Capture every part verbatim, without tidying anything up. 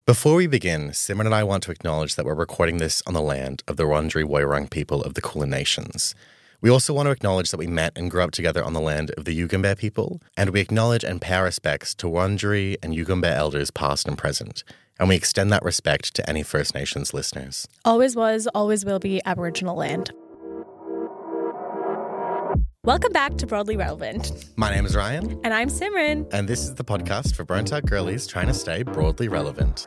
Before we begin, Simran and I want to acknowledge that we're recording this on the land of the Wurundjeri Woiwurrung people of the Kulin Nations. We also want to acknowledge that we met and grew up together on the land of the Yugambeh people, and we acknowledge and pay our respects to Wurundjeri and Yugambeh elders past and present, and we extend that respect to any First Nations listeners. Always was, always will be Aboriginal land. Welcome back to Broadly Relevant. My name is Ryan. And I'm Simran. And this is the podcast for burnt out girlies trying to stay broadly relevant.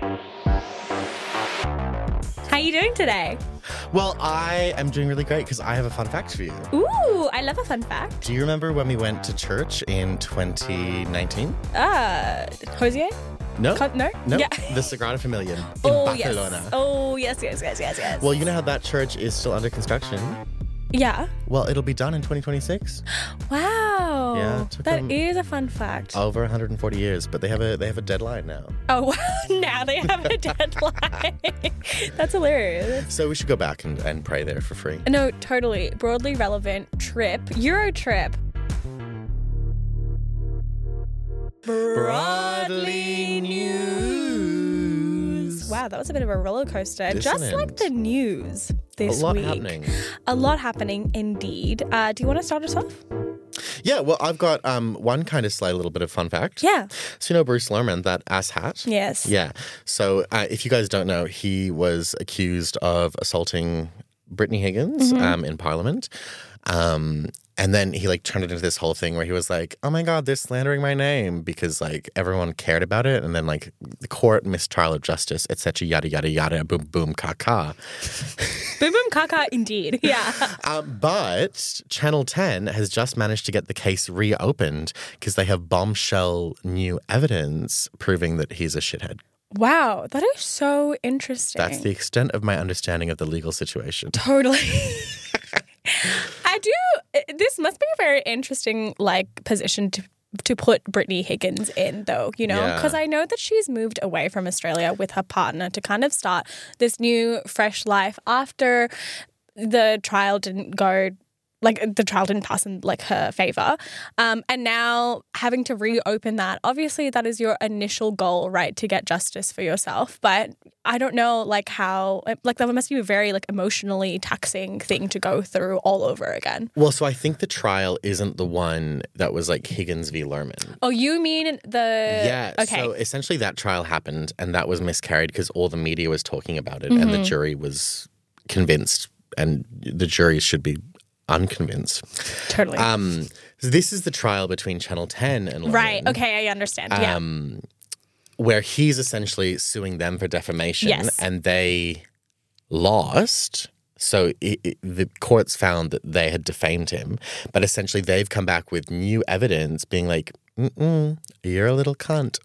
How are you doing today? Well, I am doing really great because I have a fun fact for you. Ooh, I love a fun fact. Do you remember when we went to church in twenty nineteen? Uh, Hosier? No. Con- no? No, Yeah. the Sagrada Familia in oh, Barcelona. Yes. Oh, yes, yes, yes, yes, yes. Well, you know how that church is still under construction? Yeah. Well, it'll be done in twenty twenty-six. Wow. Yeah, it took that them is a fun fact. Over one hundred forty years, but they have a they have a deadline now. Oh, wow. Now they have a deadline. That's hilarious. So we should go back and, and pray there for free. No, totally. Broadly relevant trip. Euro trip. Broadly News. Wow, that was a bit of a roller coaster. Just Dissonant. like the news this A lot week. happening. A lot happening indeed. Uh, do you want to start us off? Yeah, well, I've got um, one kind of slight little bit of fun fact. Yeah. So, you know Bruce Lerman, that ass hat? Yes. Yeah. So, uh, if you guys don't know, he was accused of assaulting Brittany Higgins Mm-hmm. um, in Parliament. Um, and then he like turned it into this whole thing where he was like, oh my God, they're slandering my name because like everyone cared about it. And then like the court, mistrial of justice, et cetera, yada, yada, yada, boom, boom, caca. Boom, boom, caca, indeed. Yeah. Uh, but Channel ten has just managed to get the case reopened because they have bombshell new evidence proving that he's a shithead. Wow, that is so interesting. That's the extent of my understanding of the legal situation. Totally. I do. This must be a very interesting, like, position to to put Brittany Higgins in, though, you know, because Yeah. I know that she's moved away from Australia with her partner to kind of start this new, fresh life after the trial didn't go. Like, the trial didn't pass in, like, her favour. Um, and now having to reopen that, obviously that is your initial goal, right, to get justice for yourself. But I don't know, like, how, like, that must be a very, like, emotionally taxing thing to go through all over again. Well, so I think the trial isn't the one that was like Higgins v. Lerman. Oh, you mean the... Yeah, Okay. so essentially that trial happened and that was miscarried because all the media was talking about it and the jury was convinced and the jury should be unconvinced. Totally. Um, so this is the trial between Channel ten and Lerman. right. Okay, I understand. Yeah. Um, where he's essentially suing them for defamation Yes. and they lost. So it, it, the courts found that they had defamed him, but essentially they've come back with new evidence being like, mm-mm, you're a little cunt.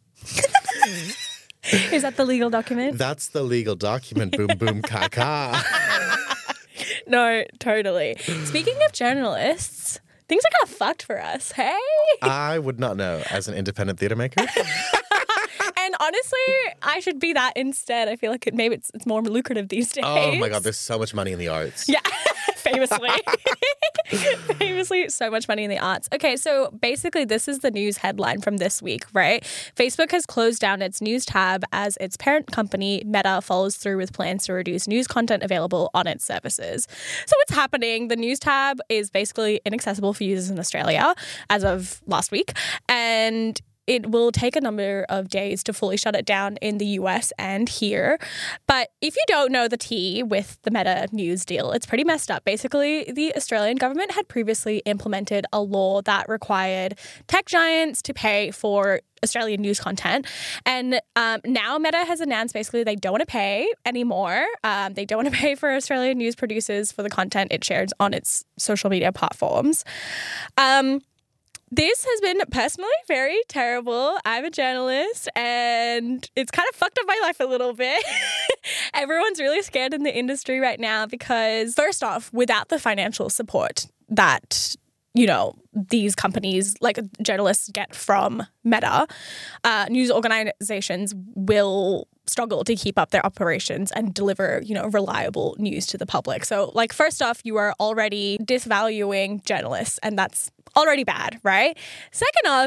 Is that the legal document? That's the legal document, boom, boom, caca. No, totally. Speaking of journalists, things are kind of fucked for us, hey? I would not know as an independent theatre maker. And honestly, I should be that instead. I feel like it, maybe it's, it's more lucrative these days. Oh my God, there's so much money in the arts. Yeah, famously. Famously, so much money in the arts. Okay, so basically this is the news headline from this week, right? Facebook has closed down its news tab as its parent company, Meta, follows through with plans to reduce news content available on its services. So what's happening? The news tab is basically inaccessible for users in Australia as of last week. And it will take a number of days to fully shut it down in the U S and here. But if you don't know the tea with the Meta news deal, it's pretty messed up. Basically, the Australian government had previously implemented a law that required tech giants to pay for Australian news content. And um, now Meta has announced basically they don't want to pay anymore. Um, they don't want to pay for Australian news producers for the content it shares on its social media platforms. Um, This has been personally very terrible. I'm a journalist and it's kind of fucked up my life a little bit. Everyone's really scared in the industry right now because, first off, without the financial support that, you know, these companies, like journalists, get from Meta, uh, news organizations will struggle to keep up their operations and deliver, you know, reliable news to the public. So, like, first off, you are already disvaluing journalists, and that's already bad, right? Second off,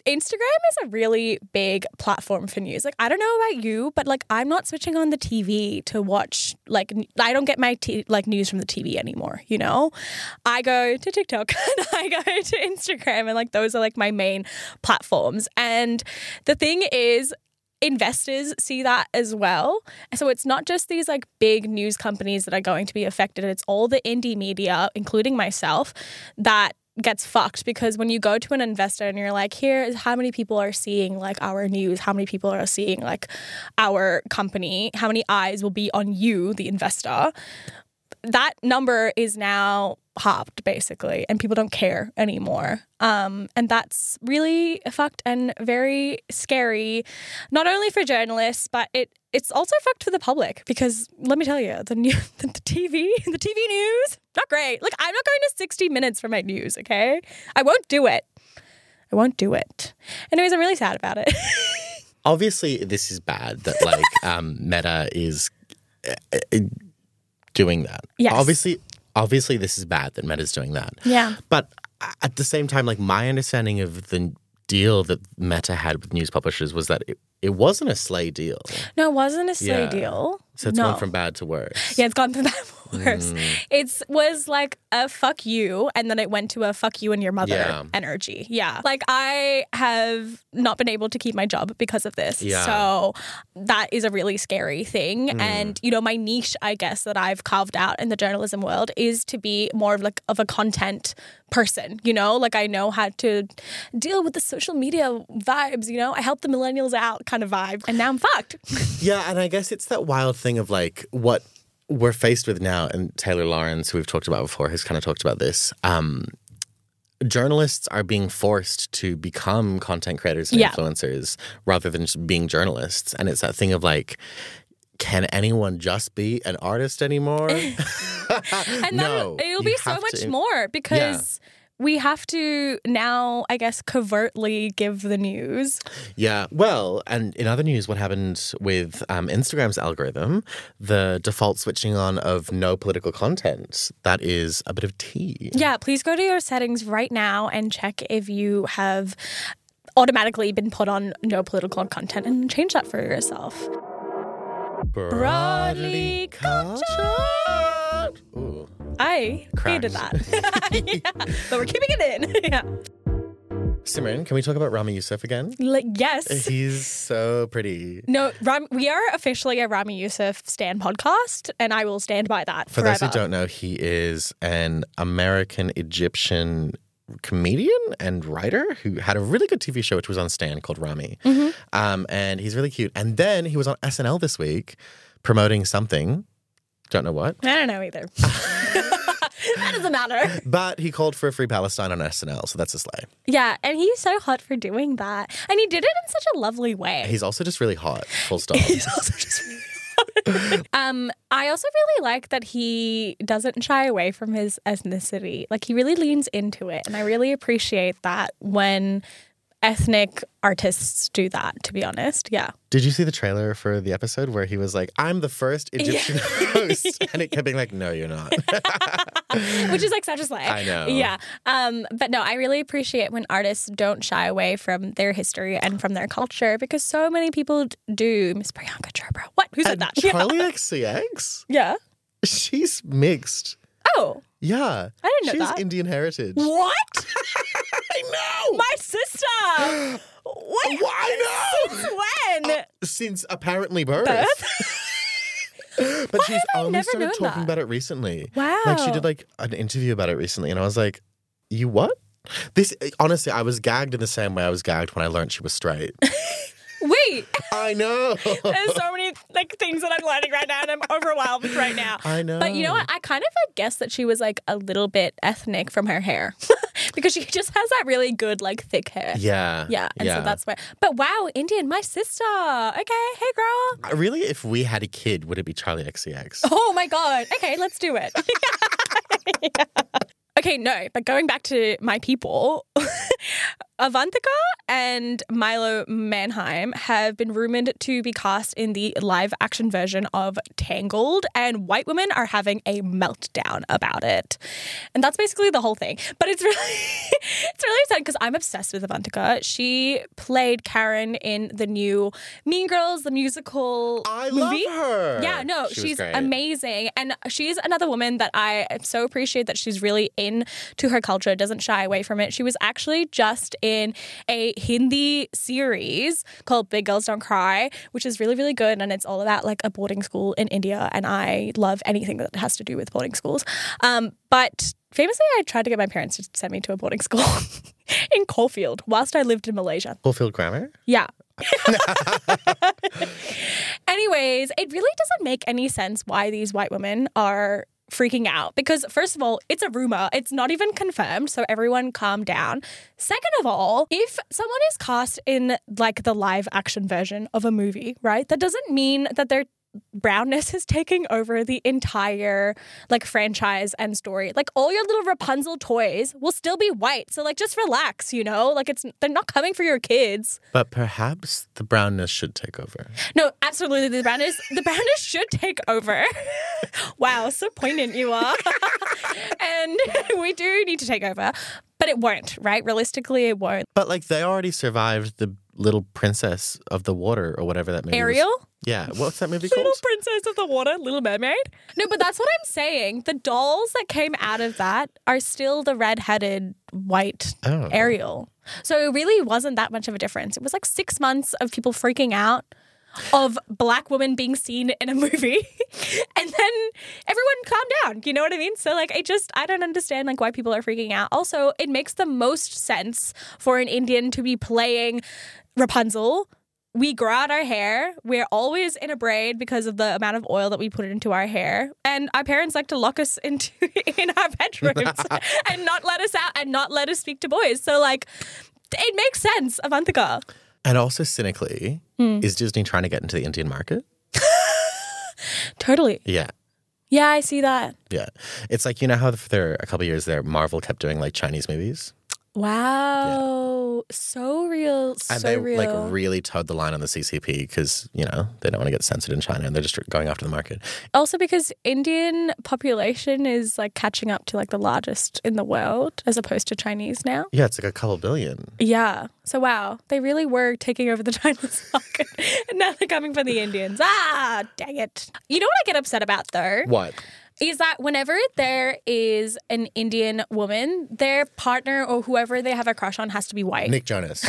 Instagram is a really big platform for news. Like, I don't know about you, but like, I'm not switching on the T V to watch, like, I don't get my t- like news from the T V anymore, you know? I go to TikTok and I go to Instagram, and like, those are like my main platforms. And the thing is, investors see that as well. So it's not just these like big news companies that are going to be affected. It's all the indie media, including myself, that gets fucked, because when you go to an investor and you're like, here is how many people are seeing like our news, how many people are seeing like our company, how many eyes will be on you, the investor, that number is now halved basically, and people don't care anymore. Um, and that's really fucked and very scary, not only for journalists, but it it's also fucked for the public, because let me tell you, the new, the, the T V, the T V news, not great. Like, I'm not going to sixty minutes for my news, okay? I won't do it. I won't do it. Anyways, I'm really sad about it. Obviously, this is bad that like um, Meta is uh, uh, doing that. Yes. Obviously, obviously, this is bad that Meta's doing that. Yeah. But at the same time, like, my understanding of the deal that Meta had with news publishers was that it, it wasn't a slay deal. No, it wasn't a slay Yeah. deal. So it's no. gone from bad to worse. Yeah, it's gone from bad to worse. Mm. It was like a fuck you, and then it went to a fuck you and your mother Yeah. energy. Yeah. Like, I have not been able to keep my job because of this. Yeah. So that is a really scary thing. Mm. And, you know, my niche, I guess, that I've carved out in the journalism world is to be more of like of a content person, you know? Like, I know how to deal with the social media vibes, you know? I help the millennials out kind of vibe. And now I'm fucked. Yeah, and I guess it's that wild thing of like what we're faced with now, and Taylor Lawrence, who we've talked about before, has kind of talked about this. Um, journalists are being forced to become content creators and Yeah. influencers rather than just being journalists. And it's that thing of like, can anyone just be an artist anymore? And No, then it'll you be so have much to- more, because we have to now, I guess, covertly give the news. Yeah. Well, and in other news, what happened with um, Instagram's algorithm, the default switching on of no political content, that is a bit of tea. Yeah, please go to your settings right now and check if you have automatically been put on no political content, and change that for yourself. Broadly cultured. Ooh. I created Cracked. that. Yeah, but we're keeping it in. Yeah. Simran, can we talk about Rami Youssef again? Like, yes. He's so pretty. No, Ram, we are officially a Rami Youssef Stan podcast, and I will stand by that For forever. those who don't know, he is an American Egyptian comedian and writer who had a really good T V show which was on Stan called Rami. Mm-hmm. Um, and he's really cute. And then he was on S N L this week promoting something. Don't know what. I don't know either. That doesn't matter. But he called for a free Palestine on S N L, so that's a slay. Yeah, and he's so hot for doing that. And he did it in such a lovely way. He's also just really hot, full stop. He's also just really hot. um, I also really like that he doesn't shy away from his ethnicity. Like, he really leans into it. And I really appreciate that when ethnic artists do that, to be honest. Yeah. Did you see the trailer for the episode where he was like, I'm the first Egyptian host? And it kept being like, no, you're not. Which is like such a slay. I know. Yeah. Um, but no, I really appreciate when artists don't shy away from their history and from their culture, because so many people do. Miss Priyanka Chopra. What? Who said And that? Charlie X C X? Yeah. She's mixed. Oh. Yeah. I didn't know She's that. Indian heritage. What? I know. My sister. What? I know. Since when? Since apparently birth. But Why she's have I only never started known talking that? about it recently. Wow. Like, she did like an interview about it recently, and I was like, you what? This, honestly, I was gagged in the same way I was gagged when I learned she was straight. Wait. I know. There's so many like things that I'm learning right now, and I'm overwhelmed right now. I know. But you know what? I kind of guess that she was like a little bit ethnic from her hair, because she just has that really good like thick hair. Yeah. Yeah, and so that's why. But wow, Indian, my sister. Okay, hey girl. Really, if we had a kid, would it be Charlie X C X? Oh my god. Okay, let's do it. Yeah. Okay, no, but going back to my people, Avantika and Milo Manheim have been rumored to be cast in the live-action version of Tangled, and white women are having a meltdown about it. And that's basically the whole thing. But it's really, it's really exciting because I'm obsessed with Avantika. She played Karen in the new Mean Girls, the musical I movie. love her. Yeah, no, She was she's great. amazing. And she's another woman that I so appreciate that she's really into her culture, doesn't shy away from it. She was actually just in a Hindi series called Big Girls Don't Cry, which is really, really good. And it's all about like a boarding school in India. And I love anything that has to do with boarding schools. Um, but famously, I tried to get my parents to send me to a boarding school in Caulfield whilst I lived in Malaysia. Caulfield Grammar? Yeah. Anyways, it really doesn't make any sense why these white women are freaking out because, first of all, it's a rumor. It's not even confirmed. So everyone calm down. Second of all, if someone is cast in like the live action version of a movie, right, that doesn't mean that their brownness is taking over the entire like franchise and story. Like all your little Rapunzel toys will still be white. So like just relax, you know? Like it's they're not coming for your kids. But perhaps the brownness should take over. No, absolutely the brownness the brownness should take over. Wow, so poignant you are. And we do need to take over. But it won't, right? Realistically, it won't. But like they already survived the little princess of the water or whatever that movie Ariel? was. Yeah. What's that movie called? Little Princess of the Water, Little Mermaid. No, but that's what I'm saying. The dolls that came out of that are still the red-headed white Oh. Ariel. So it really wasn't that much of a difference. It was like six months of people freaking out of black women being seen in a movie and then everyone calmed down. You know what I mean? So like, I just, I don't understand like why people are freaking out. Also, it makes the most sense for an Indian to be playing Rapunzel. We grow out our hair. We're always in a braid because of the amount of oil that we put into our hair. And our parents like to lock us into in our bedrooms and not let us out and not let us speak to boys. So like, it makes sense, Avantika. And also cynically, Hmm. is Disney trying to get into the Indian market? Totally. Yeah. Yeah, I see that. Yeah. It's like, you know how for a couple of years there, Marvel kept doing like Chinese movies? Wow. So real. And so they real. like really towed the line on the C C P because, you know, they don't want to get censored in China and they're just going after the market. Also because Indian population is like catching up to like the largest in the world as opposed to Chinese now. Yeah, it's like a couple billion. Yeah. So wow, they really were taking over the Chinese market and now they're coming for the Indians. Ah, dang it. You know what I get upset about though? What? Is that whenever there is an Indian woman, their partner or whoever they have a crush on has to be white. Nick Jonas.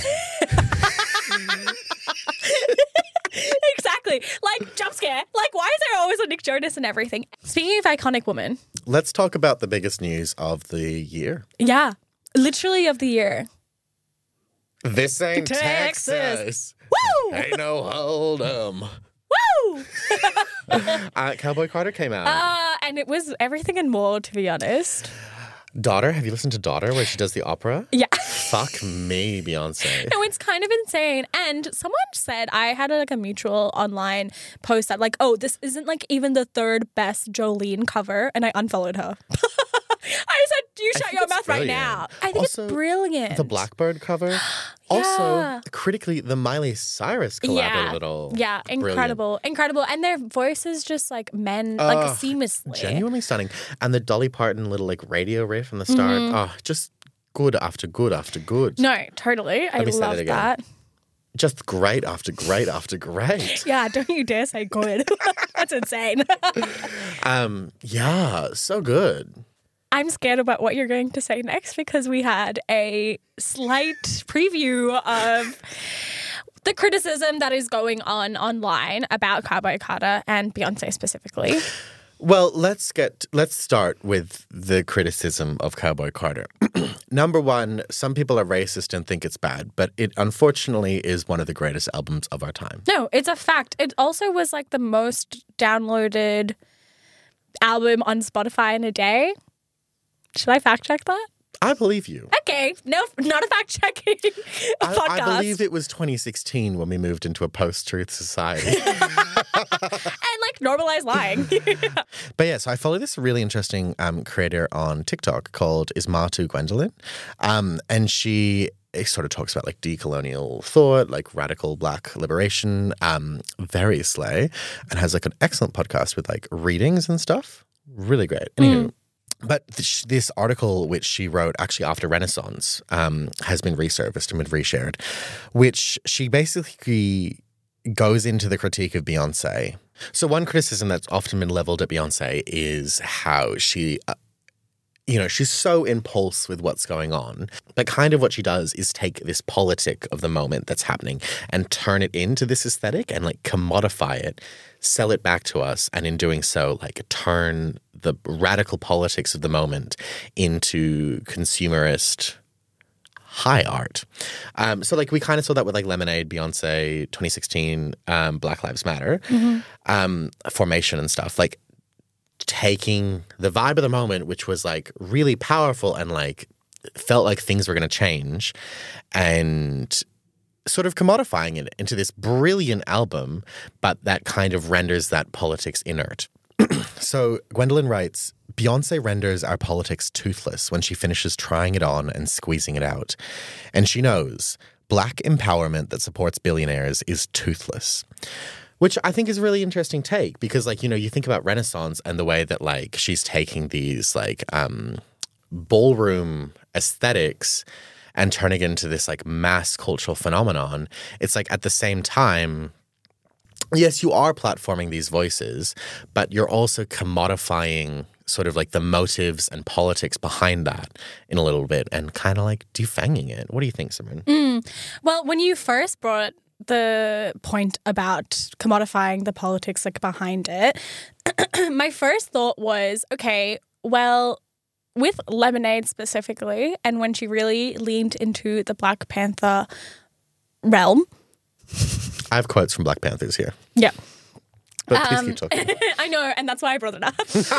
Exactly. Like, jump scare. Like, why is there always a Nick Jonas and everything? Speaking of iconic women. Let's talk about the biggest news of the year. Yeah. Literally of the year. This ain't Texas. Texas. Woo! Ain't no hold 'em. Woo! Uh, Cowboy Carter came out. Uh, and it was everything and more, to be honest. Daughter, have you listened to Daughter where she does the opera? Yeah. Fuck me, Beyonce. No, it's kind of insane. And someone said, I had a, like a mutual online post that like, oh, this isn't like even the third best Jolene cover. And I unfollowed her. I said, you I shut think your it's mouth right brilliant. now. I think Also, it's brilliant. The Blackbird cover. Yeah. Also, critically, the Miley Cyrus collab Yeah. a little. Yeah, Brilliant. incredible. Incredible. And their voices just like men, like Ugh, seamlessly. Genuinely stunning. And the Dolly Parton little like radio riff from the start. Oh, just good after good after good. No, totally. I me say love that again. that. Just great after great after great. Yeah, don't you dare say good. That's insane. Um, yeah, so good. I'm scared about what you're going to say next because we had a slight preview of the criticism that is going on online about Cowboy Carter and Beyonce specifically. Well, let's get let's start with the criticism of Cowboy Carter. Number one, some people are racist and think it's bad, but it unfortunately is one of the greatest albums of our time. No, it's a fact. It also was like the most downloaded album on Spotify in a day. Should I fact check that? I believe you. Okay, no, not a fact checking I, podcast. I believe it was twenty sixteen when we moved into a post-truth society. And like normalize lying. But yeah, so I follow this really interesting um, creator on TikTok called Ismatu Gwendolyn. Um, and she it sort of talks about like decolonial thought, like radical black liberation, um, very slay, and has like an excellent podcast with like readings and stuff. Really great. Anywho. Mm. But th- this article, which she wrote actually after Renaissance, um, has been resurfaced and been reshared, which she basically goes into the critique of Beyonce. So one criticism that's often been leveled at Beyonce is how she, uh, you know, she's so in pulse with what's going on. But kind of what she does is take this politic of the moment that's happening and turn it into this aesthetic and like commodify it, sell it back to us, and in doing so, like turn the radical politics of the moment into consumerist high art. Um, so like we kind of saw that with like Lemonade, Beyonce, twenty sixteen, um, Black Lives Matter, mm-hmm. um, Formation and stuff. Like taking the vibe of the moment, which was like really powerful and like felt like things were going to change, and sort of commodifying it into this brilliant album, but that kind of renders that politics inert. So Gwendolyn writes, Beyonce renders our politics toothless when she finishes trying it on and squeezing it out. And she knows black empowerment that supports billionaires is toothless. Which I think is a really interesting take because, like, you know, you think about Renaissance and the way that, like, she's taking these, like, um, ballroom aesthetics and turning it into this, like, mass cultural phenomenon. It's like, at the same time, yes, you are platforming these voices, but you're also commodifying sort of like the motives and politics behind that in a little bit and kind of like defanging it. What do you think, Simran? Mm. Well, when you first brought the point about commodifying the politics like behind it, my first thought was, okay, well, with Lemonade specifically, and when she really leaned into the Black Panther realm. I have quotes from Black Panthers here. Yeah. But please um, keep talking. I know, and that's why I brought it up.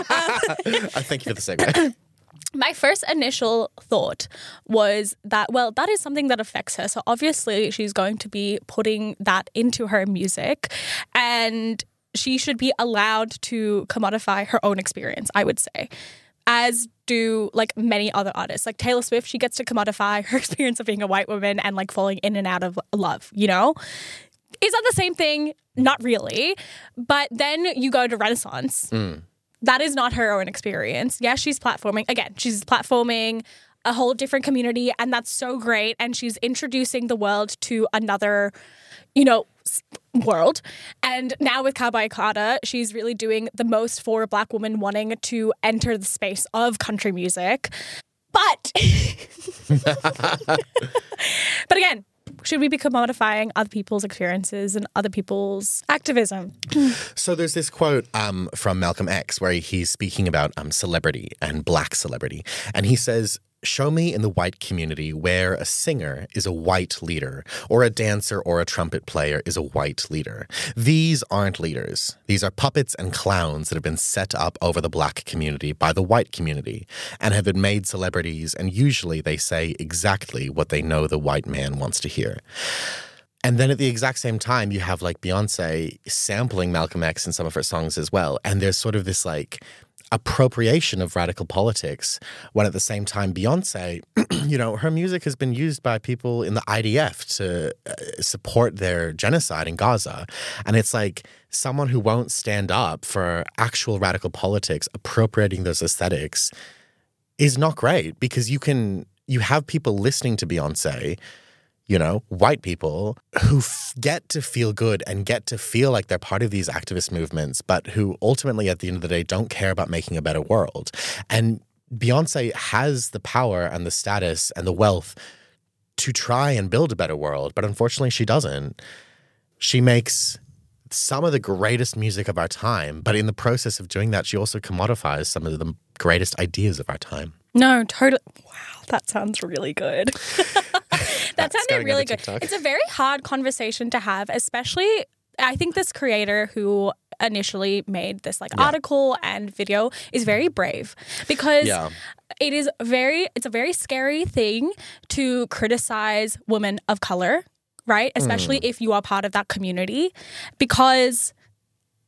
I thank you for the segue. My first initial thought was that, well, that is something that affects her. So obviously she's going to be putting that into her music, and she should be allowed to commodify her own experience, I would say, as do like many other artists. Like Taylor Swift, she gets to commodify her experience of being a white woman and like falling in and out of love, you know? Is that the same thing? Not really. But then you go to Renaissance. Mm. That is not her own experience. Yeah, she's platforming. Again, she's platforming a whole different community, and that's so great. And she's introducing the world to another, you know, world. And now with Cowboy Carter, she's really doing the most for a Black woman wanting to enter the space of country music. But, but again, should we be commodifying other people's experiences and other people's activism? So there's this quote um, from Malcolm X where he's speaking about um, celebrity and Black celebrity. And he says, show me in the white community where a singer is a white leader or a dancer or a trumpet player is a white leader. These aren't leaders. These are puppets and clowns that have been set up over the Black community by the white community and have been made celebrities, and usually they say exactly what they know the white man wants to hear. And then at the exact same time, you have like Beyonce sampling Malcolm X in some of her songs as well. And there's sort of this like appropriation of radical politics when at the same time Beyonce, you know, her music has been used by people in the I D F to uh, support their genocide in Gaza. And it's like someone who won't stand up for actual radical politics appropriating those aesthetics is not great, because you can, you have people listening to Beyonce, you know, white people who f- get to feel good and get to feel like they're part of these activist movements, but who ultimately at the end of the day don't care about making a better world. And Beyonce has the power and the status and the wealth to try and build a better world, but unfortunately she doesn't. She makes some of the greatest music of our time, but in the process of doing that, she also commodifies some of the greatest ideas of our time. No, totally. Wow, that sounds really good. That sounded really good. It's a very hard conversation to have, especially, I think this creator who initially made this like yeah. article and video is very brave, because yeah. it is very, it's a very scary thing to criticize women of color, right? Especially mm. if you are part of that community, because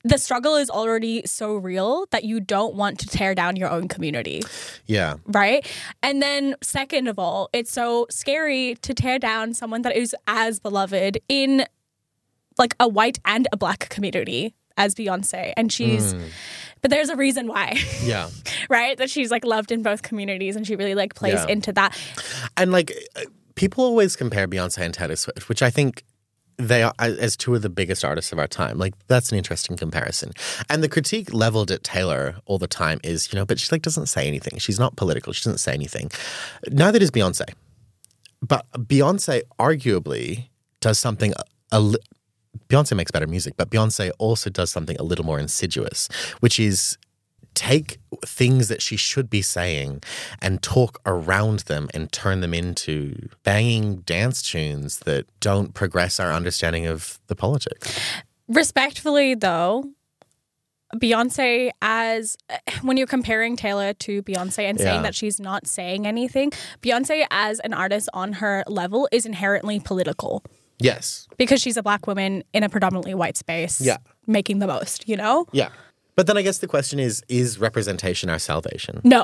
the struggle is already so real that you don't want to tear down your own community. Yeah. Right? And then second of all, it's so scary to tear down someone that is as beloved in like a white and a black community as Beyonce. And she's, mm. but there's a reason why. Yeah. Right? That she's like loved in both communities and she really like plays yeah. into that. And like people always compare Beyonce and Taylor Swift, which I think they are as two of the biggest artists of our time. Like that's an interesting comparison. And the critique leveled at Taylor all the time is, you know, but she like doesn't say anything. She's not political. She doesn't say anything. Neither does Beyonce. But Beyonce arguably does something a, a Beyonce makes better music, but Beyonce also does something a little more insidious, which is take things that she should be saying and talk around them and turn them into banging dance tunes that don't progress our understanding of the politics. Respectfully, though, Beyonce as when you're comparing Taylor to Beyonce and saying Yeah. that she's not saying anything, Beyonce as an artist on her level is inherently political. Yes. Because she's a black woman in a predominantly white space. Yeah. Making the most, you know? Yeah. But then I guess the question is, is representation our salvation? No.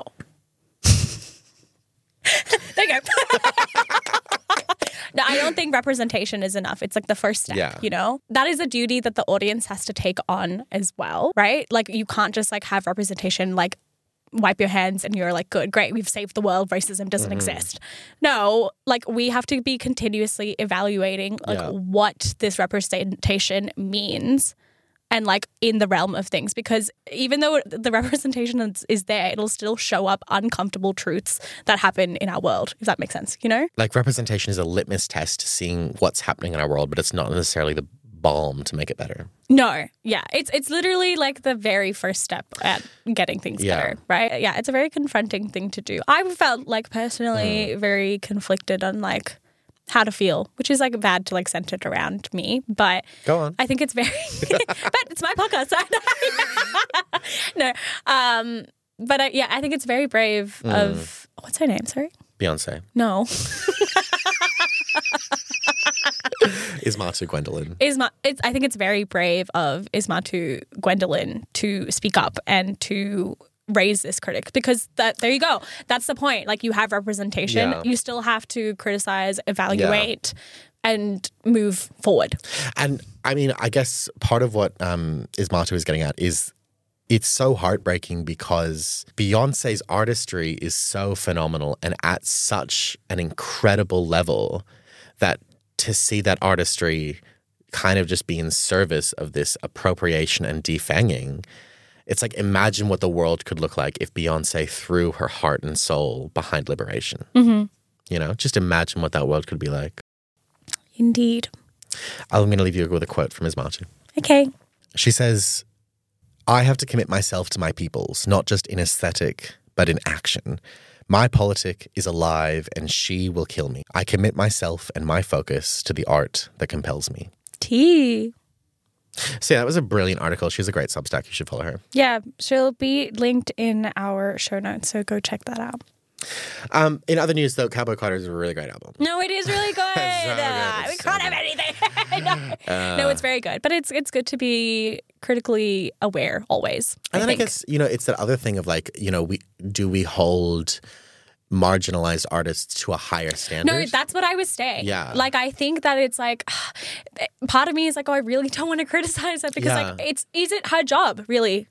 There you go. No, I don't think representation is enough. It's like the first step, Yeah. you know? That is a duty that the audience has to take on as well, right? Like you can't just like have representation like wipe your hands and you're like, good, great, we've saved the world, racism doesn't mm-hmm. exist. No, like we have to be continuously evaluating like Yeah. what this representation means and like in the realm of things, because even though the representation is, is there, it'll still show up uncomfortable truths that happen in our world, if that makes sense, you know? Like representation is a litmus test to seeing what's happening in our world, but it's not necessarily the balm to make it better. No, yeah. It's it's literally like the very first step at getting things Yeah. better, right? Yeah, it's a very confronting thing to do. I felt like personally Mm. very very conflicted on like how to feel, which is like bad to like center it around me, but Go on. I think it's very, but it's my podcast. No, um, but I, yeah, I think it's very brave Mm. of, what's her name, sorry? Beyonce. No. Ismatu Gwendolyn. Isma, it's, I think it's very brave of Ismatu Gwendolyn to speak up and to raise this critic, because that there you go. That's the point. Like you have representation. Yeah. You still have to criticize, evaluate, and move forward. And I mean, I guess part of what um, Ismatu is getting at is it's so heartbreaking because Beyonce's artistry is so phenomenal and at such an incredible level that to see that artistry kind of just be in service of this appropriation and defanging, it's like imagine what the world could look like if Beyonce threw her heart and soul behind liberation. Mm-hmm. You know, just imagine what that world could be like. Indeed. I'm going to leave you with a quote from Ismatu. Okay. She says, I have to commit myself to my peoples, not just in aesthetic, but in action. My politic is alive and she will kill me. I commit myself and my focus to the art that compels me. Tea. So yeah, that was a brilliant article. She has a great Substack. You should follow her. Yeah, she'll be linked in our show notes, so go check that out. Um, in other news, though, Cowboy Carter is a really great album. No, it is really good. So good. Uh, we It's can't so have good. anything. no. Uh, no, it's very good. But it's it's good to be critically aware always. And I then I think. guess, you know, it's that other thing of like, you know, we do we hold marginalized artists to a higher standard? No, that's what I was saying. Yeah. Like, I think that it's like, part of me is like, oh, I really don't want to criticize it because, Yeah. like, it's, is it her job, really?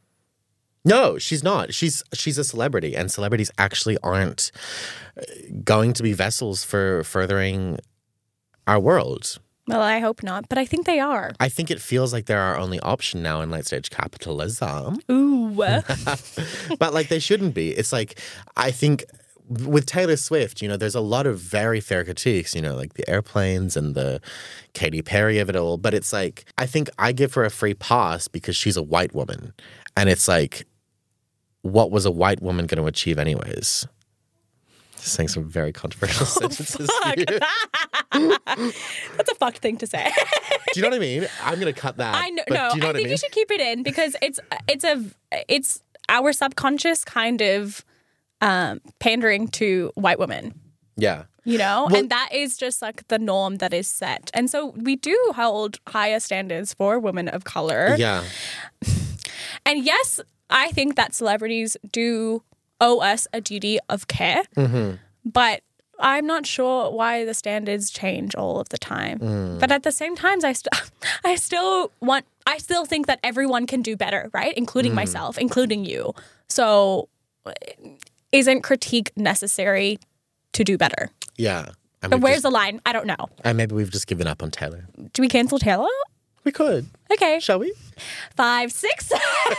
No, she's not. She's she's a celebrity, and celebrities actually aren't going to be vessels for furthering our world. Well, I hope not, but I think they are. I think it feels like they're our only option now in late stage capitalism. Ooh. But like they shouldn't be. It's like I think with Taylor Swift, you know, there's a lot of very fair critiques, you know, like the airplanes and the Katy Perry of it all. But it's like I think I give her a free pass because she's a white woman. And it's like, what was a white woman going to achieve anyways? Just saying some very controversial Oh, sentences fuck. here. That's a fucked thing to say. Do you know what I mean? I'm going to cut that. I know. but No, do you know I what think I mean? you should keep it in because it's it's a it's our subconscious kind of um, pandering to white women. Yeah. you know? Well- and that is just like the norm that is set. And so we do hold higher standards for women of color. Yeah. And yes, I think that celebrities do owe us a duty of care, Mm-hmm. but I'm not sure why the standards change all of the time. Mm. But at the same time, I, st- I still want, I still think that everyone can do better, right? Including Mm. myself, including you. So isn't critique necessary to do better? Yeah. And But we've where's just- the line? I don't know. and maybe we've just given up on Taylor. Do we cancel Taylor? We could. Okay. Shall we? Five, six.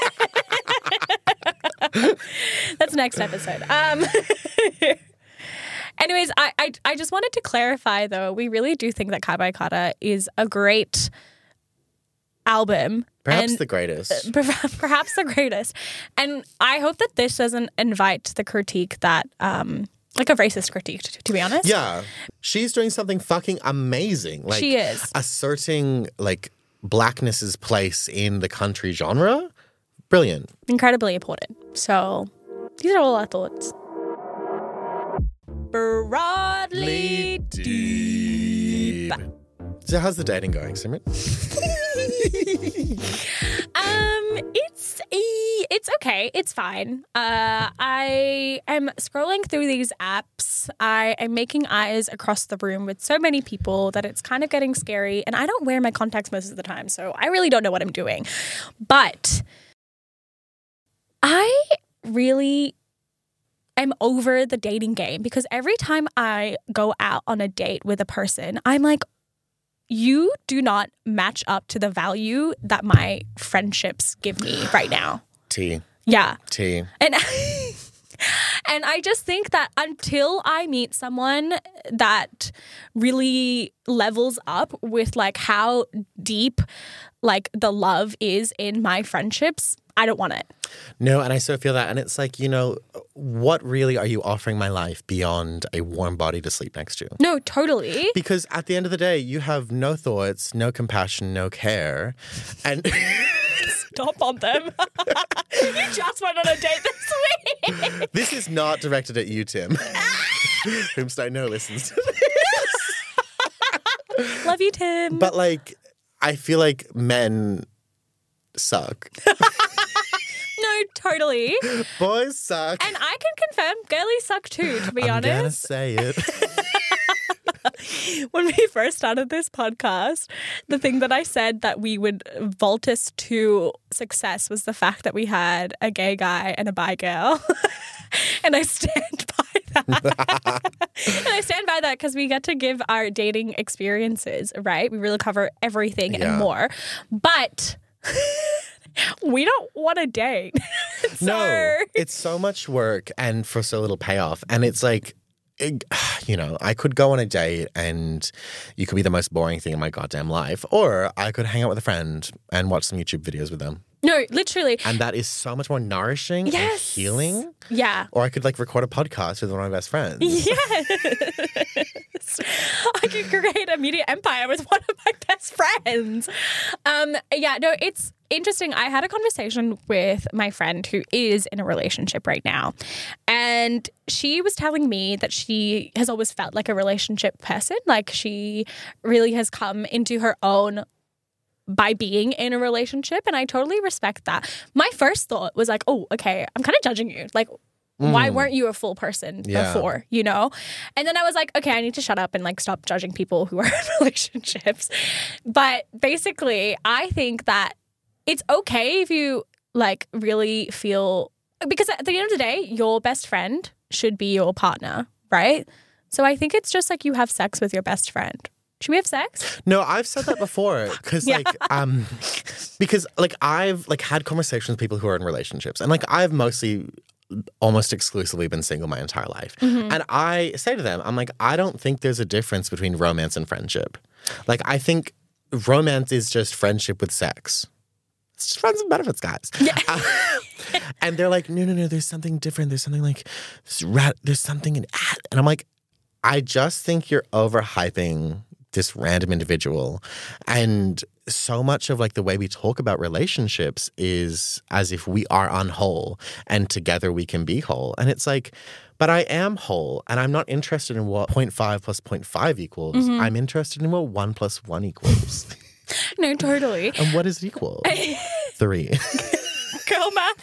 That's next episode. Um, anyways, I, I I just wanted to clarify, though. We really do think that Kai Bai Kata is a great album. Perhaps and the greatest. per- perhaps the greatest. And I hope that this doesn't invite the critique that, um, like a racist critique, to, to be honest. Yeah. She's doing something fucking amazing. Like She is. asserting like blackness's place in the country genre. Brilliant. Incredibly important. So these are all our thoughts. Broadly deep. So how's the dating going, Simran? Um, it's e- it's okay. It's fine. Uh, I am scrolling through these apps. I am making eyes across the room with so many people that it's kind of getting scary. And I don't wear my contacts most of the time, so I really don't know what I'm doing. But I really am over the dating game because every time I go out on a date with a person, I'm like, you do not match up to the value that my friendships give me right now. Tea. Yeah. Tea. And and I just think that until I meet someone that really levels up with like how deep like the love is in my friendships, I don't want it. No, and I so feel that. And it's like, you know, what really are you offering my life beyond a warm body to sleep next to? No, totally. Because at the end of the day, you have no thoughts, no compassion, no care. And Stop on them. You just went on a date this week. this is not directed at you, Tim. Whomst I know listens to this. Love you, Tim. But like, I feel like men suck. No, totally. Boys suck. And I can confirm girlies suck too, to be I'm gonna honest. say it. When we first started this podcast, the thing that I said that we would vault us to success was the fact that we had a gay guy and a bi girl. And I stand by that. And I stand by that because we get to give our dating experiences, right? We really cover everything Yeah. and more. But we don't want to date. So- No, it's so much work and for so little payoff. And it's like, it- you know, I could go on a date and you could be the most boring thing in my goddamn life. Or I could hang out with a friend and watch some YouTube videos with them. No, literally. And that is so much more nourishing Yes. and healing. Yeah. Or I could like record a podcast with one of my best friends. Yes. I could create a media empire with one of my best friends. Um, yeah, no, it's interesting. I had a conversation with my friend who is in a relationship right now. And she was telling me that she has always felt like a relationship person. Like she really has come into her own by being in a relationship. And I totally respect that. My first thought was like, oh, okay, I'm kind of judging you. Like, why weren't you a full person Yeah. before, you know? And then I was like, okay, I need to shut up and like stop judging people who are in relationships. But basically, I think that it's okay if you like really feel, because at the end of the day, your best friend should be your partner, right? So I think it's just like you have sex with your best friend. Should we have sex? No, I've said that before because Yeah. like um because like I've like had conversations with people who are in relationships and like I've mostly almost exclusively been single my entire life. Mm-hmm. And I say to them, I'm like, I don't think there's a difference between romance and friendship. Like I think romance is just friendship with sex. It's just friends with benefits, guys. Yeah. Uh, and they're like, no, no, no, there's something different. There's something like, there's, rat- there's something in that. And I'm like, I just think you're overhyping this random individual. And so much of like the way we talk about relationships is as if we are unwhole and together we can be whole. And it's like, but I am whole and I'm not interested in what zero point five plus zero point five equals. Mm-hmm. I'm interested in what one plus one equals. No, totally. And what does it equal? Three. Girl math.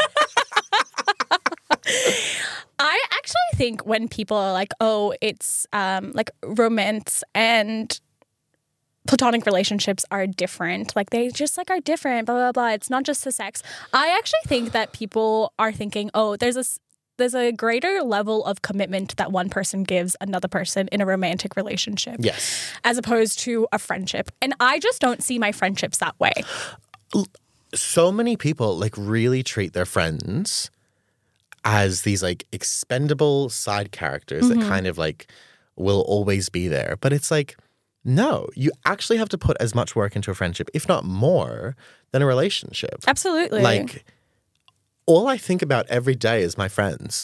I actually think when people are like, oh, it's um, like romance and platonic relationships are different. Like they just like are different, blah, blah, blah. It's not just the sex. I actually think that people are thinking, oh, there's a, there's a greater level of commitment that one person gives another person in a romantic relationship. Yes. As opposed to a friendship. And I just don't see my friendships that way. So many people like really treat their friends as these like expendable side characters mm-hmm. that kind of like will always be there. But it's like, no, you actually have to put as much work into a friendship, if not more, than a relationship. Absolutely. Like, all I think about every day is my friends.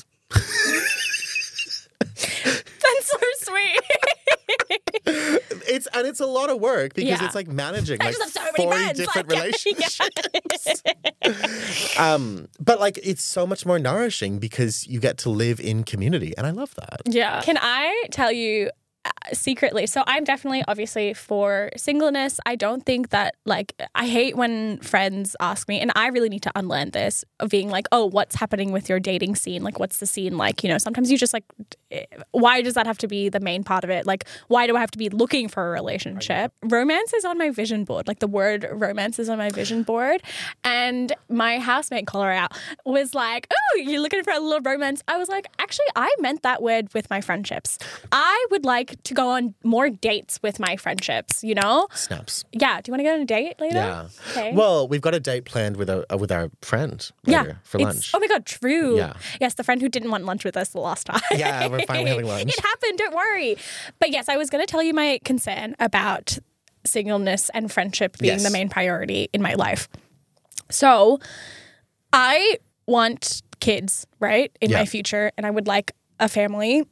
That's so sweet. It's and it's a lot of work because yeah. it's like managing I like just have so forty many different like, relationships. um, but like it's so much more nourishing because you get to live in community, and I love that. Yeah. Can I tell you uh, secretly? So I'm definitely obviously for singleness. I don't think that like I hate when friends ask me, and I really need to unlearn this of being like, oh, what's happening with your dating scene? Like, what's the scene like? You know, sometimes you just like. Why does that have to be the main part of it? Like, why do I have to be looking for a relationship? Romance is on my vision board. Like, the word romance is on my vision board. And my housemate, call her out, was like, oh, you're looking for a little romance. I was like, actually, I meant that word with my friendships. I would like to go on more dates with my friendships, you know? Snaps. Yeah. Do you want to go on a date later? Yeah. Okay. Well, we've got a date planned with, a, uh, with our friend later yeah, for lunch. Oh, my God, true. Yeah. Yes, the friend who didn't want lunch with us the last time. Yeah, we're finally having lunch. It happened, don't worry. But yes, I was going to tell you my concern about singleness and friendship being yes. the main priority in my life. So I want kids, right, in yeah. my future, and I would like a family.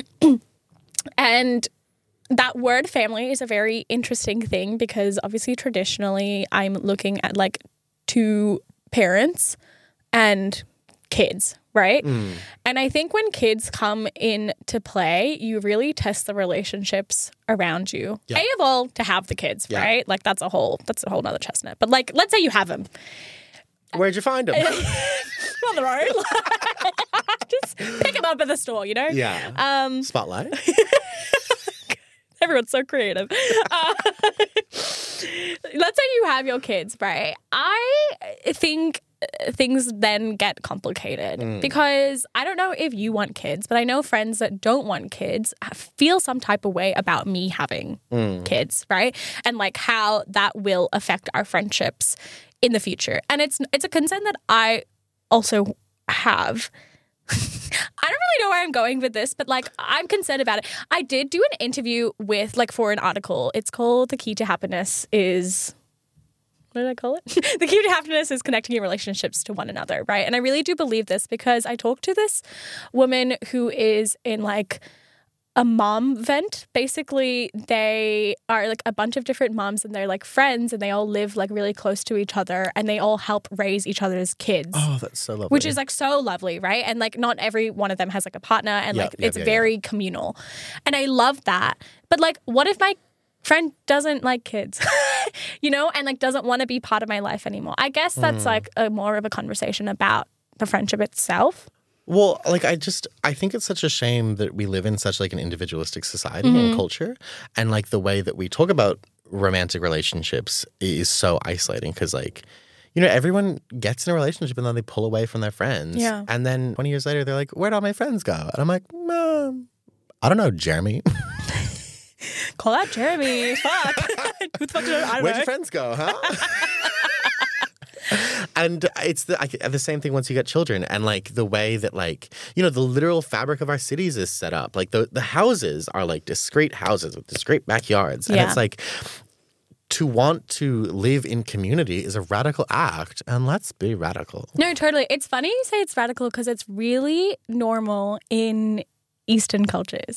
And that word family is a very interesting thing because obviously traditionally I'm looking at like two parents and kids, right? Mm. And I think when kids come into play, you really test the relationships around you. Yeah. A of all, to have the kids, yeah. right? Like that's a whole that's a whole nother chestnut. But like, let's say you have them. Where'd you find them? On the road. Just pick them up at the store, you know? Yeah. Um, Spotlight. Everyone's so creative. Uh, let's say you have your kids, right? I think things then get complicated mm. because I don't know if you want kids, but I know friends that don't want kids feel some type of way about me having mm. kids, right? And like how that will affect our friendships in the future. And it's it's a concern that I also have. I don't really know where I'm going with this, but like I'm concerned about it. I did do an interview with like for an article. It's called The Key to Happiness is what did I call it? The key to happiness is connecting your relationships to one another, right? And I really do believe this because I talked to this woman who is in like a mom vent. Basically, they are like a bunch of different moms and they're like friends and they all live like really close to each other and they all help raise each other's kids. Oh, that's so lovely. Which is like so lovely, right? And like not every one of them has like a partner and yep, like yep, it's yep, very yep. communal. And I love that. But like, what if my friend doesn't like kids, you know, and like doesn't want to be part of my life anymore? I guess that's mm. like a more of a conversation about the friendship itself. Well, like I just, I think it's such a shame that we live in such like an individualistic society mm-hmm. and culture. And like the way that we talk about romantic relationships is so isolating because like, you know, everyone gets in a relationship and then they pull away from their friends. Yeah. And then twenty years later, they're like, where'd all my friends go? And I'm like, um, I don't know, Jeremy. Call out Jeremy. Fuck. Who the fuck did I, I don't Where'd know. your friends go, huh? And it's the I, the same thing once you get children and like the way that like, you know, the literal fabric of our cities is set up. Like the, the houses are like discrete houses with discrete backyards. And yeah. it's like to want to live in community is a radical act. And let's be radical. No, totally. It's funny you say it's radical because it's really normal in Eastern cultures.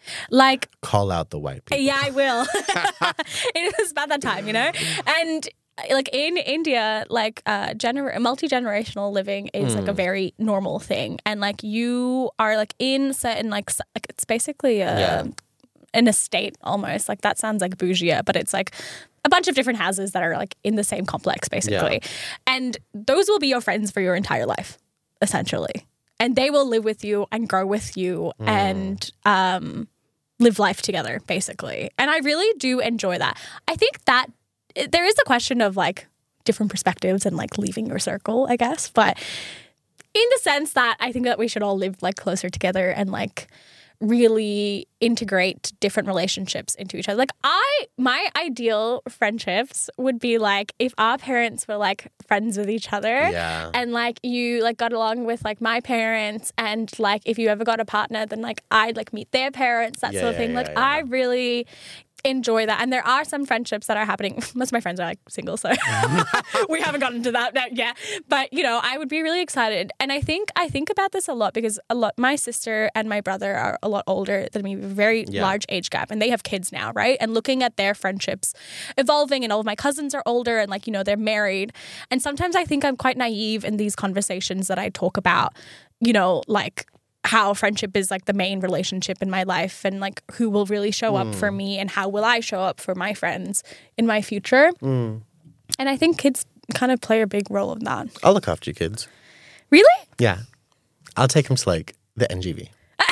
Like, Call out the white people. yeah, I will. It was about that time, you know? And like in India, like uh, gener- multi-generational living is mm. like a very normal thing. And like you are like in certain like, like it's basically a, yeah. an estate almost. Like that sounds like bougie, but it's like a bunch of different houses that are like in the same complex basically. Yeah. And those will be your friends for your entire life, essentially. And they will live with you and grow with you mm. and um, live life together, basically. And I really do enjoy that. I think that there is a question of like different perspectives and like leaving your circle, I guess. But in the sense that I think that we should all live like closer together and like really integrate different relationships into each other. Like I, my ideal friendships would be like if our parents were like friends with each other yeah. and like you like got along with like my parents and like if you ever got a partner, then like I'd like meet their parents, that yeah, sort of thing. Yeah, like yeah. I really enjoy that. And there are some friendships that are happening. Most of my friends are like single, so we haven't gotten to that yet. But, you know, I would be really excited. And I think I think about this a lot because a lot my sister and my brother are a lot older than me, a very yeah. large age gap, and they have kids now, right? And looking at their friendships evolving, and all of my cousins are older and like, you know, they're married. And sometimes I think I'm quite naive in these conversations that I talk about, you know, like how friendship is like the main relationship in my life and like who will really show mm. up for me and how will I show up for my friends in my future. Mm. And I think kids kind of play a big role in that. I'll look after your kids. Really? Yeah. I'll take them to like the N G V.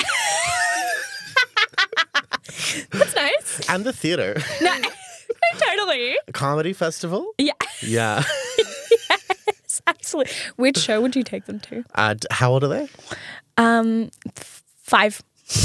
That's nice. And the theatre. No, totally. A comedy festival? Yeah. Yeah. Yes, absolutely. Which show would you take them to? Uh, how old are they? Um, five.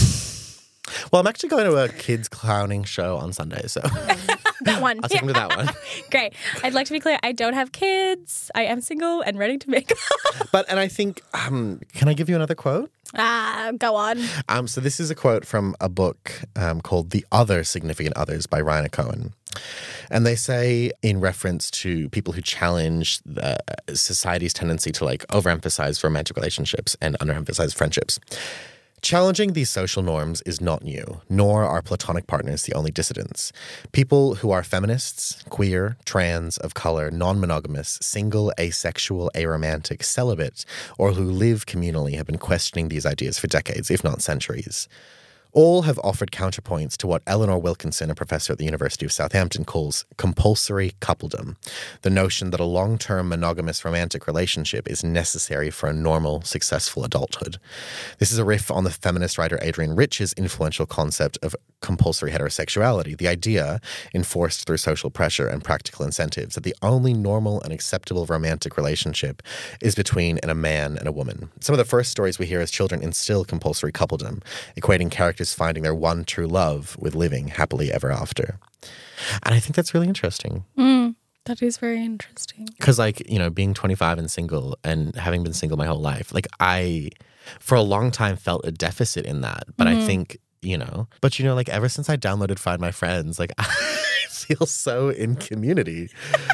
Well, I'm actually going to a kids clowning show on Sunday, so that one. I'll take them to that one. Great. I'd like to be clear. I don't have kids. I am single and ready to make. But and I think, um, can I give you another quote? Ah, go on. Um, so this is a quote from a book um, called "The Other Significant Others" by Ryan Cohen. And they say, in reference to people who challenge the society's tendency to like overemphasize romantic relationships and underemphasize friendships, challenging these social norms is not new, nor are platonic partners the only dissidents. People who are feminists, queer, trans, of color, non-monogamous, single, asexual, aromantic, celibate, or who live communally have been questioning these ideas for decades, if not centuries. All have offered counterpoints to what Eleanor Wilkinson, a professor at the University of Southampton, calls compulsory coupledom, the notion that a long-term monogamous romantic relationship is necessary for a normal, successful adulthood. This is a riff on the feminist writer Adrienne Rich's influential concept of compulsory heterosexuality, the idea, enforced through social pressure and practical incentives, that the only normal and acceptable romantic relationship is between a man and a woman. Some of the first stories we hear as children instill compulsory coupledom, equating characters finding their one true love with living happily ever after. And I think that's really interesting. Mm, that is very interesting. Because, like, you know, being twenty-five and single and having been single my whole life, like, I, for a long time, felt a deficit in that. But mm-hmm. I think, you know, but, you know, like, ever since I downloaded Find My Friends, like, I feel so in community.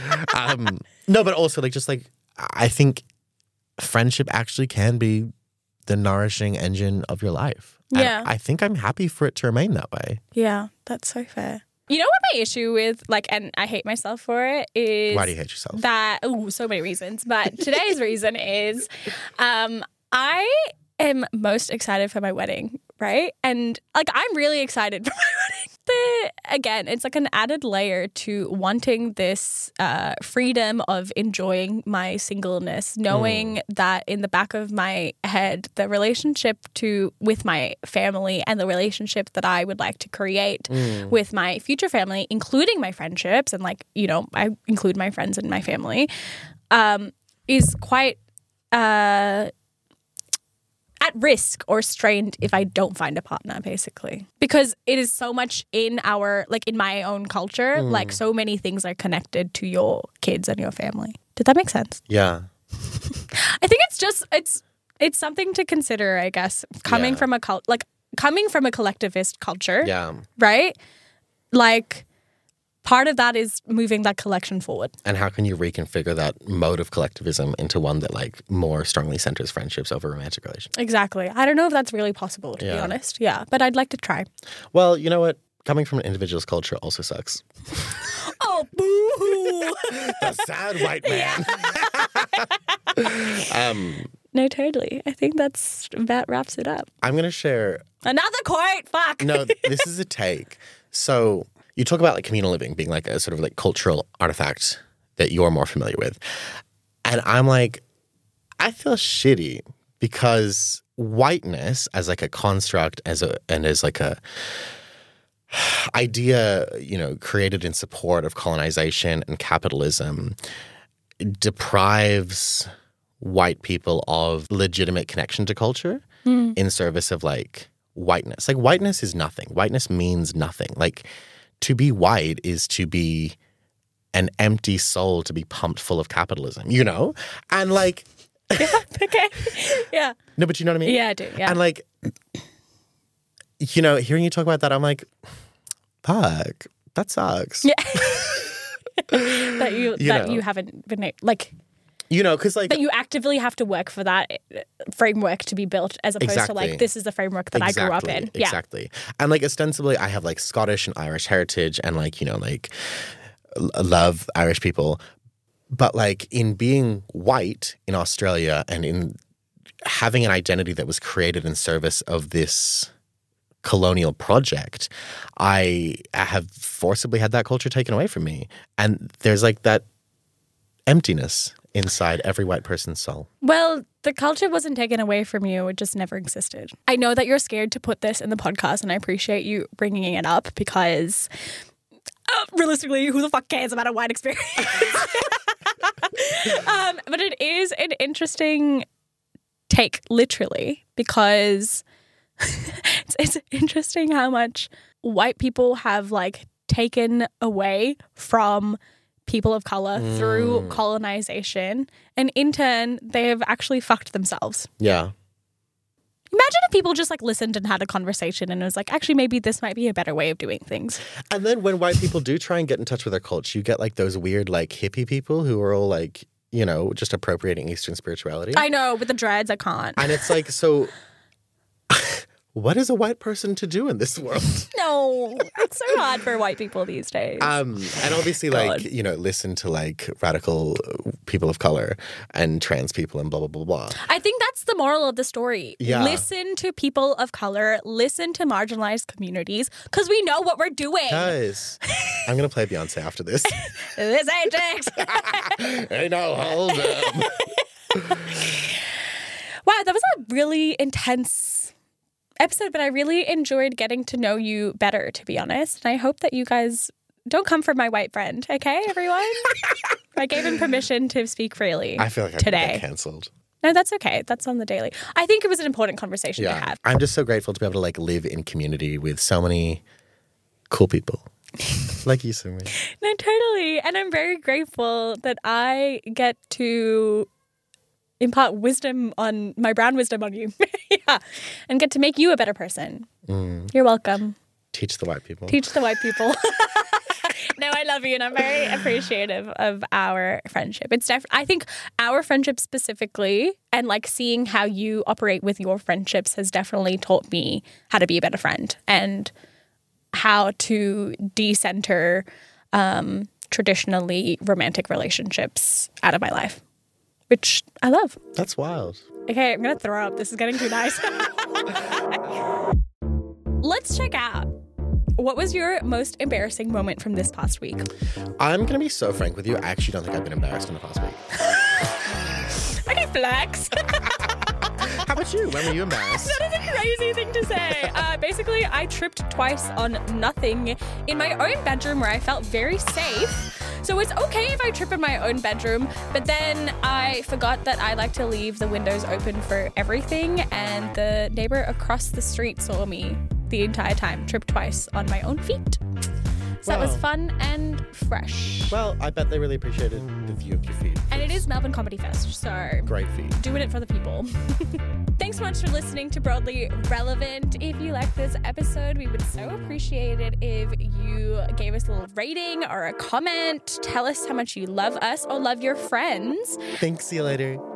um, no, but also, like, just, like, I think friendship actually can be the nourishing engine of your life. Yeah. And I think I'm happy for it to remain that way. Yeah, that's so fair. You know what my issue with, like, and I hate myself for it, is... Why do you hate yourself? That, oh, so many reasons. But today's reason is um, I am most excited for my wedding, right? And, like, I'm really excited for my wedding. The, again, it's like an added layer to wanting this uh, freedom of enjoying my singleness, knowing mm. that in the back of my head, the relationship to with my family and the relationship that I would like to create mm. with my future family, including my friendships, and like, you know, I include my friends in my family, um, is quite uh, at risk or strained if I don't find a partner, basically. Because it is so much in our, like in my own culture, mm. like so many things are connected to your kids and your family. Did that make sense? Yeah. I think it's just, it's it's something to consider, I guess, coming yeah. from a cult, like coming from a collectivist culture. Yeah. Right? Like part of that is moving that collection forward. And how can you reconfigure that mode of collectivism into one that like more strongly centers friendships over romantic relations? Exactly. I don't know if that's really possible, to Yeah. be honest. Yeah, but I'd like to try. Well, you know what? Coming from an individual's culture also sucks. Oh, boo! The sad white man. um, No, totally. I think that's that wraps it up. I'm going to share... Another quote. Fuck. No, this is a take. So you talk about like communal living being like a sort of like cultural artifact that you're more familiar with. And I'm like, I feel shitty because whiteness as like a construct as a and as like a idea, you know, created in support of colonization and capitalism deprives white people of legitimate connection to culture mm. in service of like whiteness. Like whiteness is nothing. Whiteness means nothing. Like to be white is to be an empty soul to be pumped full of capitalism, you know? And like... yeah, okay. Yeah. No, but you know what I mean? Yeah, I do. Yeah. And like, you know, hearing you talk about that, I'm like, fuck, that sucks. Yeah. that you, you that know. you haven't been, like... You know, because like... That you actively have to work for that framework to be built as opposed exactly. to like, this is the framework that exactly. I grew up in. Yeah. Exactly. And like ostensibly I have like Scottish and Irish heritage and like, you know, like l- love Irish people. But like in being white in Australia and in having an identity that was created in service of this colonial project, I have forcibly had that culture taken away from me. And there's like that emptiness inside every white person's soul. Well, the culture wasn't taken away from you. It just never existed. I know that you're scared to put this in the podcast, and I appreciate you bringing it up because uh, realistically, who the fuck cares about a white experience? um, but it is an interesting take, literally, because it's, it's interesting how much white people have like taken away from people of color mm. through colonization, and in turn they have actually fucked themselves. Yeah. Imagine if people just like listened and had a conversation and it was like, actually maybe this might be a better way of doing things. And then when white people do try and get in touch with their culture, you get like those weird like hippie people who are all like, you know, just appropriating Eastern spirituality. I know, with the dreads I can't. And it's like, so what is a white person to do in this world? No, it's so hard for white people these days. Um, and obviously, like, you know, listen to like radical people of color and trans people and blah, blah, blah, blah. I think that's the moral of the story. Yeah. Listen to people of color, listen to marginalized communities, because we know what we're doing. Guys, I'm going to play Beyonce after this. This ain't Jax. Ain't no hold up. Wow, that was a really intense episode, but I really enjoyed getting to know you better, to be honest. And I hope that you guys don't come for my white friend, okay, everyone? I gave him permission to speak freely. I feel like I today. could get cancelled. No, that's okay. That's on the daily. I think it was an important conversation Yeah. to have. I'm just so grateful to be able to like live in community with so many cool people. Like you, Sumi. No, totally. And I'm very grateful that I get to impart wisdom on my brown wisdom on you. Yeah. And get to make you a better person. Mm. You're welcome. Teach the white people. Teach the white people. No, I love you, and I'm very appreciative of our friendship. It's def- I think our friendship specifically, and like seeing how you operate with your friendships, has definitely taught me how to be a better friend and how to decenter um, traditionally romantic relationships out of my life, which I love. That's wild. Okay, I'm gonna throw up. This is getting too nice. Let's check out. What was your most embarrassing moment from this past week? I'm going to be so frank with you. I actually don't think I've been embarrassed in the past week. Okay, flex. How about you? When were you embarrassed? That is a crazy thing to say. Uh, basically, I tripped twice on nothing in my own bedroom where I felt very safe. So it's okay if I trip in my own bedroom, but then I forgot that I like to leave the windows open for everything, and the neighbor across the street saw me the entire time, tripped twice on my own feet. So that was Wow. fun and fresh. Well, I bet they really appreciated the view of your feed. And it is Melbourne Comedy Fest, so Great feed. doing it for the people. Thanks so much for listening to Broadly Relevant. If you like this episode, we would so appreciate it if you gave us a little rating or a comment. Tell us how much you love us or love your friends. Thanks. See you later.